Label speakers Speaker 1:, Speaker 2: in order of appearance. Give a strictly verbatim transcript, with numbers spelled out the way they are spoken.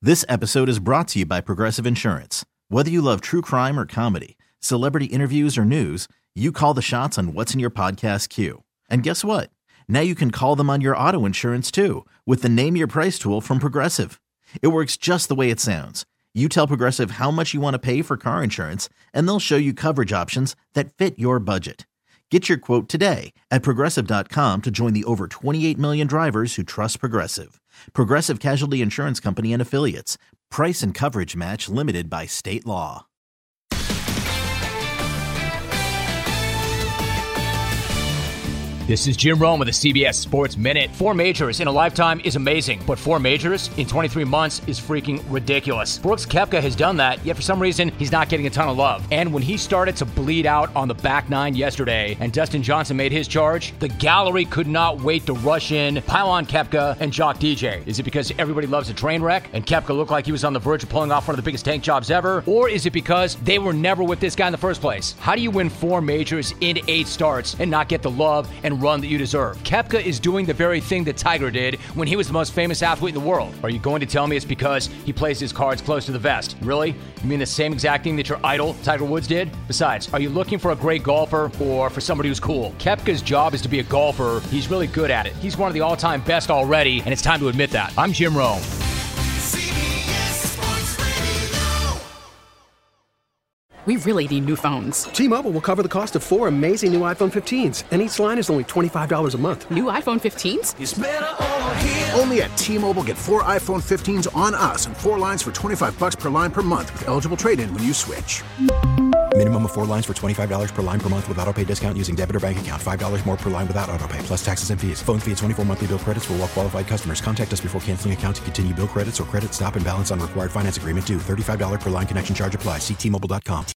Speaker 1: This episode is brought to you by Progressive Insurance. Whether you love true crime or comedy, celebrity interviews or news, you call the shots on what's in your podcast queue. And guess what? Now you can call them on your auto insurance too with the Name Your Price tool from Progressive. It works just the way it sounds. You tell Progressive how much you want to pay for car insurance, and they'll show you coverage options that fit your budget. Get your quote today at Progressive dot com to join the over twenty-eight million drivers who trust Progressive. Progressive Casualty Insurance Company and Affiliates. Price and coverage match limited by state law.
Speaker 2: This is Jim Rome with the C B S Sports Minute. Four majors in a lifetime is amazing, but four majors in twenty-three months is freaking ridiculous. Brooks Koepka has done that, yet for some reason, he's not getting a ton of love. And when he started to bleed out on the back nine yesterday and Dustin Johnson made his charge, the gallery could not wait to rush in, pile on Koepka and Jock D J. Is it because everybody loves a train wreck and Koepka looked like he was on the verge of pulling off one of the biggest tank jobs ever? Or is it because they were never with this guy in the first place? How do you win four majors in eight starts and not get the love and run that you deserve? Koepka is doing the very thing that Tiger did when he was the most famous athlete in the world. Are you going to tell me it's because he plays his cards close to the vest? Really? You mean the same exact thing that your idol, Tiger Woods, did? Besides, are you looking for a great golfer or for somebody who's cool? Koepka's job is to be a golfer. He's really good at it. He's one of the all-time best already, and it's time to admit that. I'm Jim Rome.
Speaker 3: We really need new phones.
Speaker 4: T-Mobile will cover the cost of four amazing new iPhone fifteens, and each line is only twenty-five dollars a month.
Speaker 3: New iPhone fifteens?
Speaker 5: It's better over here. Only at T-Mobile, get four iPhone fifteens on us and four lines for twenty-five dollars per line per month with eligible trade-in when you switch.
Speaker 6: Minimum of four lines for twenty-five dollars per line per month with autopay discount using debit or bank account. five dollars more per line without autopay, plus taxes and fees. Phone fee at twenty-four monthly bill credits for well-qualified customers. Contact us before canceling account to continue bill credits or credit stop and balance on required finance agreement due. thirty-five dollars per line connection charge applies. See T Mobile dot com.